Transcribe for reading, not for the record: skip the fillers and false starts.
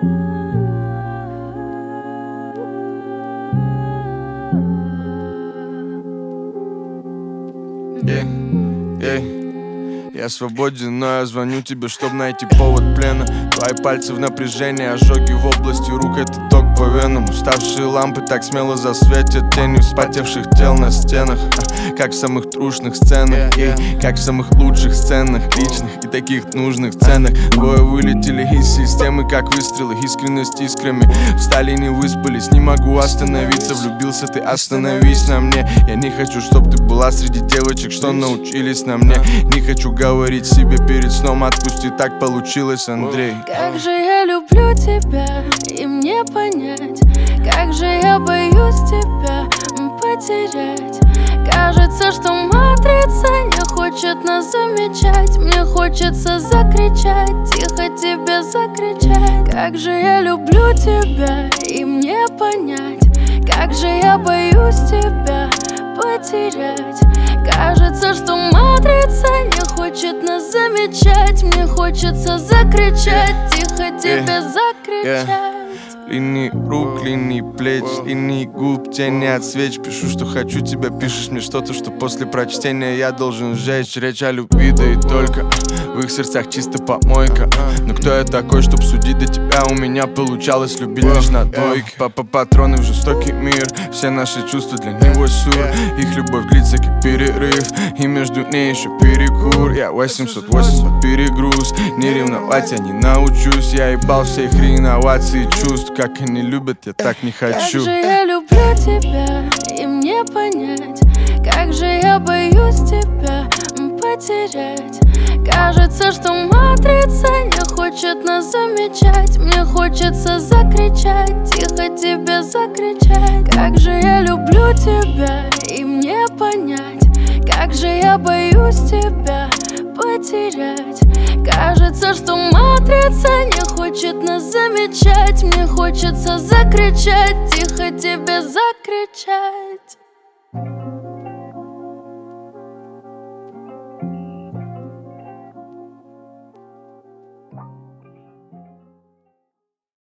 Я свободен, но я звоню тебе, чтоб найти повод плена. Твои пальцы в напряжении, ожоги в области рук, это ток по венам. Уставшие лампы так смело засветят тенью вспотевших тел на стенах. Как в самых трушных сценах, как в самых лучших сценах, личных и таких нужных сценах. Двое вылетели из системы, как выстрелы, искренность искрами. Встали, не выспались, не могу остановиться. Влюбился ты, остановись на мне. Я не хочу, чтоб ты была среди девочек, что научились на мне. Не хочу говорить себе перед сном, отпусти, так получилось, Андрей. Как же я люблю тебя, и мне понять, как же я боюсь тебя потерять. Кажется, что матрица не хочет нас замечать. Мне хочется закричать, тихо тебе закричать. Как же я люблю тебя, и мне понять, как же я боюсь тебя потерять. Кажется, что матрица не хочет нас замечать. Мне хочется закричать, тихо тебе закричать. Линии рук, линии плеч, линии губ, тени от свеч. Пишу, что хочу тебя, пишешь мне что-то, что после прочтения я должен сжечь. Речь о любви, да и только в их сердцах чисто помойка. Но кто я такой, чтоб судить до тебя? У меня получалось любить лишь на двойке. Патроны в жестокий мир, все наши чувства для него сюр. Их любовь длится как перерыв, и между ней еще перекур. Я 880 перегруз, не ревновать я не научусь. Я ебал все их реновации чувств. Как они любят, я так не хочу. Как же я люблю тебя, и мне понять, как же я боюсь тебя потерять. Кажется, что матрица не хочет нас замечать. Мне хочется закричать, тихо тебе закричать. Как же я люблю тебя, и мне понять, как же я боюсь тебя потерять. Кажется, что матрица не хочет нас замечать. Мне хочется закричать, тихо тебе закричать.